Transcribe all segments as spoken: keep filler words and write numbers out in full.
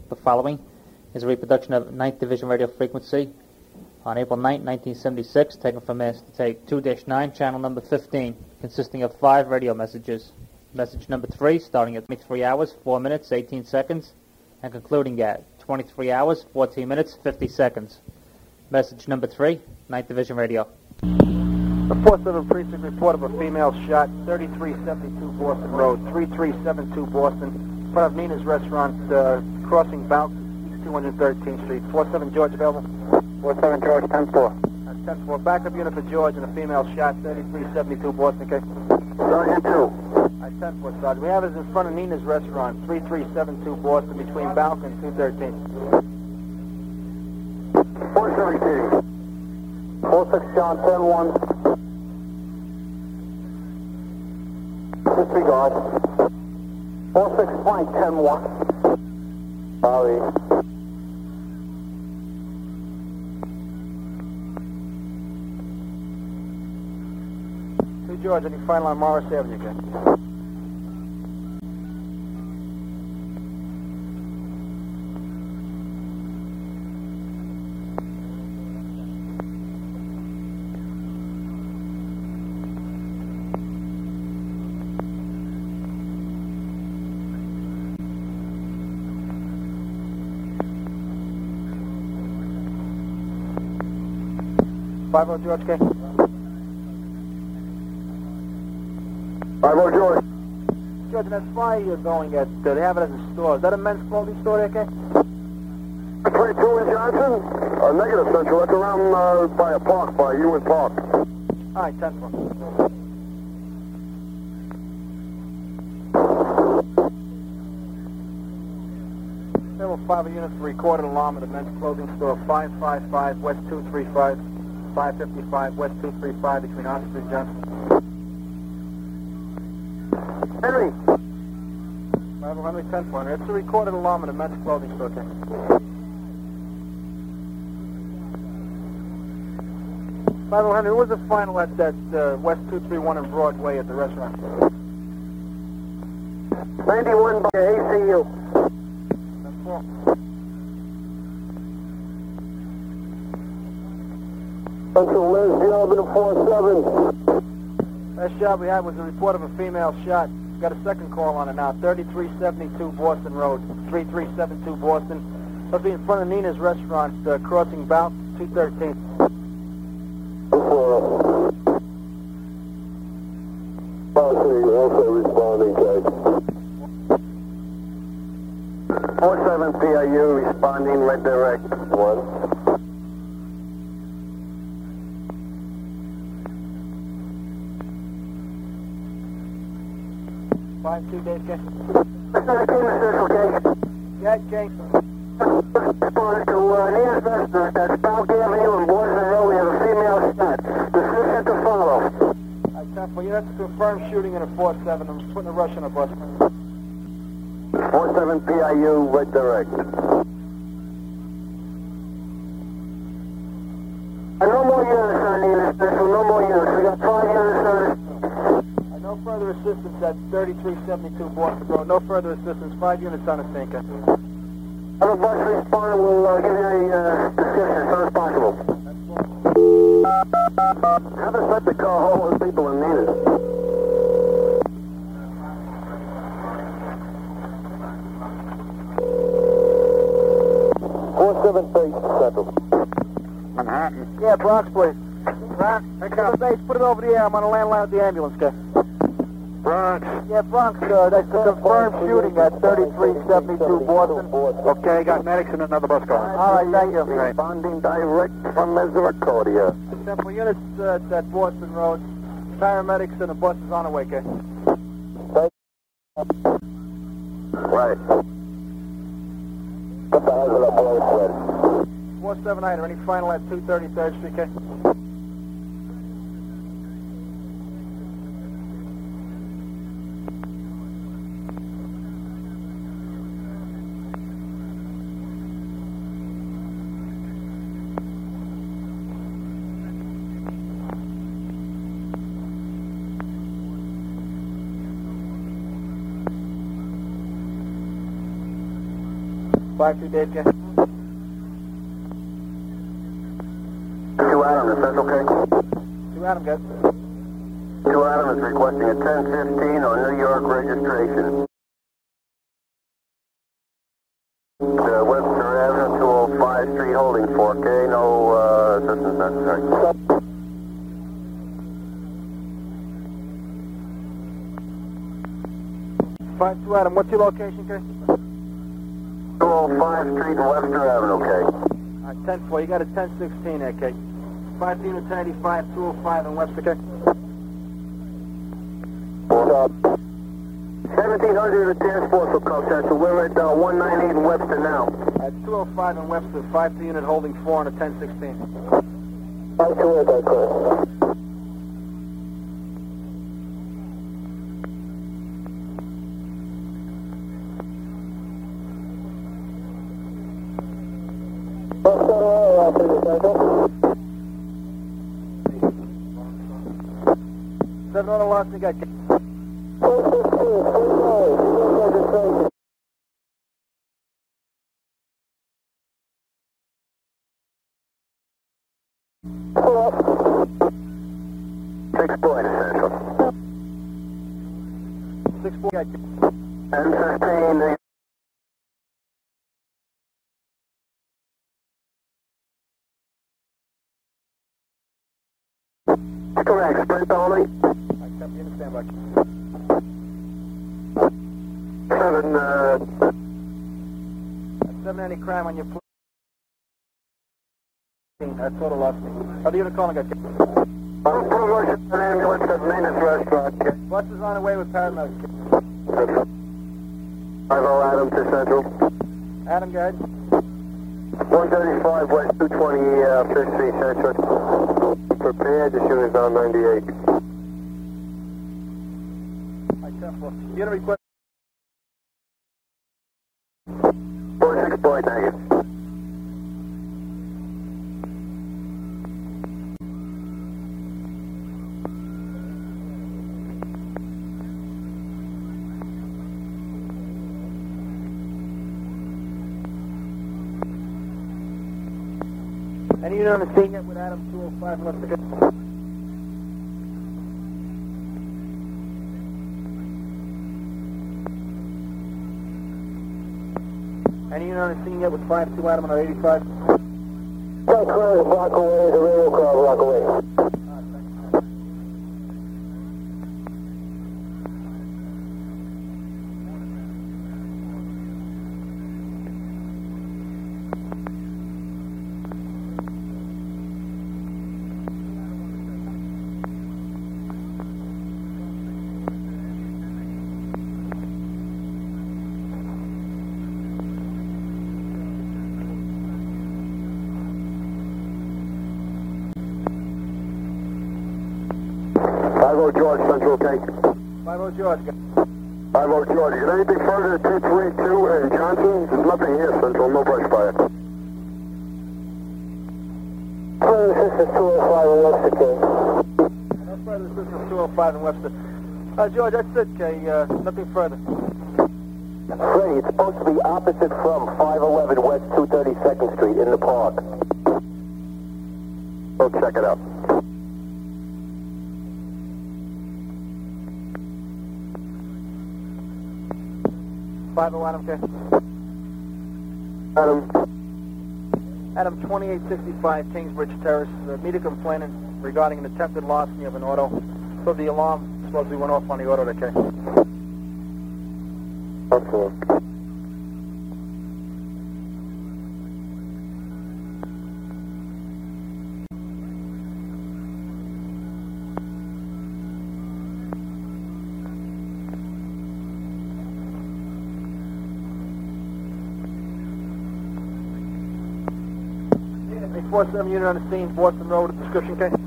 The following is a reproduction of ninth Division radio frequency on April ninth, nineteen seventy-six, taken from Master Tape two dash nine, channel number fifteen, consisting of five radio messages. Message number three, starting at twenty-three hours, four minutes, eighteen seconds, and concluding at twenty-three hours, fourteen minutes, fifty seconds. Message number three, ninth Division radio. The four seven Precinct report of a female shot, thirty-three seventy-two Boston Road, three three seven two Boston, in front of Nina's Restaurant, uh, crossing Bounce, East two hundred thirteenth Street. four seven George available? four seven George, ten four. That's ten four. Backup unit for George and a female shot, thirty-three seventy-two Boston, okay? Sergeant two. That's ten four, Sergeant. We have it in front of Nina's Restaurant, three three seven two Boston, between Bounce and two thirteenth. four seventeen. four six John, ten one. Disregard. four six Frank, ten one. Sorry. Two George, any final on Morris Avenue, okay? five oh George, okay? five oh George. George, that fly you're going at, uh, they have it as a store. Is that a men's clothing store, okay? twenty-two in Johnson? Uh, negative, Central. That's around uh, by a park, by Ewan Park. All right, ten four. Level five units for recorded alarm at a men's clothing store, five five five West two three five. five fifty-five West two three five between Oxford and Johnson. Henry. five oh Henry, ten four. It's a recorded alarm at a men's clothing store, okay? five oh Henry, who was the final at that uh, West two three one in Broadway at the restaurant? ninety-one by A C U. ten four. Central, last job in a four seven. Last job we had was a report of a female shot. Got a second call on it now. thirty-three seventy-two Boston Road, three three seven two Boston. Must be in front of Nina's Restaurant, uh, crossing Bounce, two thirteen. Also responding, four seven P I U responding, red direct. One. five two, Dave, okay? Okay. Yeah, okay. Responded to uh, Nina's Restaurant, that's Bounce Avenue and Boston Road. We have a female shot. Description to follow. All right, ten four. You have to confirm shooting in a four seven. I'm putting a rush on a bus. four seven P I U, red direct. Uh, no more units on Nina's Restaurant, no more units. We got five units on it. No further assistance at thirty-three seventy-two Boston Road. No further assistance. Five units on the sink. Have a bus respond. We'll uh, give you a uh, description as soon as possible. Have us let the car hold with people in need it. four seven three Central. Manhattan. Yeah, Bronx, please. Bronx. Pick up. Base, put it over the air. I'm on a landline with the ambulance, guy. Bronx. Yeah, Bronx, uh, that's a confirmed shooting at thirty-three seventy-two Boston. Okay, got medics in another bus car. All right, thank you. Responding direct from Misericordia. Several units uh, at Boston Road. Paramedics and a bus is on the way, okay? Right. What the hell is that blow four seven nine, any final at two thirty-third Street, okay? five two Dave, J. Two Adam, is that okay? Two Adam, guys. Two Adam is requesting a ten fifteen on New York registration. Uh, Webster Avenue, two oh five Street, holding four K, no uh, assistance necessary. five two Adam, what's your location, K? two oh five Street, Webster Avenue, K. All right, ten four, you got a ten sixteen there, K. five two ten eighty-five, two oh five in Webster, K. seventeen hundred at the task force will come central. We're at uh, one ninety-eight in Webster now. At two oh five in Webster, five two unit holding four on a ten sixteen. five two eight, that's correct. Seven on the lost, you got K. Six point essential. Six four, got K. ten fifteen. Correct, sprint only. I copy, understand, back. Seven, uh... Seven, any crime on your plane. That's total lost me. How do you unit calling, got K? I'm promotion an ambulance at Maintenance Restaurant, K. Bus is on the way with paramedics, K. five oh Adam to Central. Adam, go ahead. one thirty-five West two twenty, uh, Fifth Street, Central. Prepared, the unit's on ninety-eight. I ten four. Unit request. four six point, thank you. Any unit on the scene yet with Adam two oh five left to go? Any unit on the scene yet with five two Adam on our eighty-five? That car is a block away, the railroad car a block away. five oh George, Central, okay? five oh George. five oh George, is there anything further to two twenty-two and Johnson? There's nothing here, Central, no brush fire. This is two oh five in Webster, K. No further assistance, two oh five in Webster. Uh, George, that's it, K. Uh, nothing further. Freddie, it's supposed to be opposite from five eleven West two thirty-second Street in the park. Go check it out. five oh Adam, K. Adam. Adam, twenty-eight sixty-five Kingsbridge Terrace. Uh, media complaining regarding an attempted larceny of an auto. So the alarm supposedly went off on the auto, K. Okay. four seven unit on the scene, Boston Road, description, K.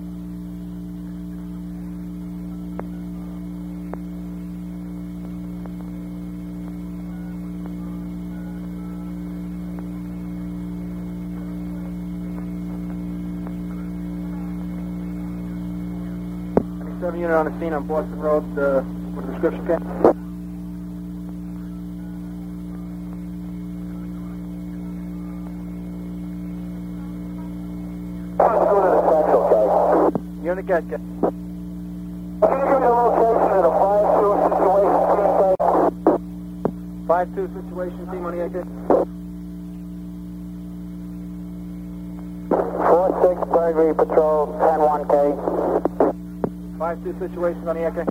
seven unit on the scene on Boston Road, uh, with a description, K. Turn the cat, cat. Can you give me the location of the five two situation, five two situation, team on the Echo. four six Burglary Patrol, ten one K. five two situation on the Echo.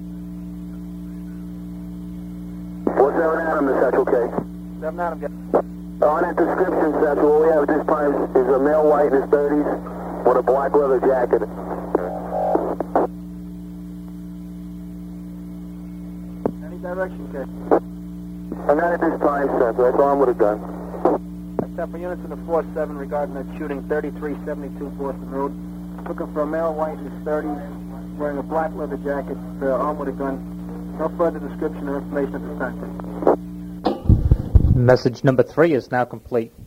four seven Adam, is Satchel K. seven Adam, cat. On that description, Satchel, what we have at this time is a male white in his thirties with a black leather jacket. Any direction, cat. And not at this time, Satchel. That's armed with a gun. Except for units in the four seven regarding that shooting, thirty-three seventy-two Boston Road. Looking for a male white in his thirties, wearing a black leather jacket, uh, armed with a gun. No further description or information at this time, please. Message number three is now complete.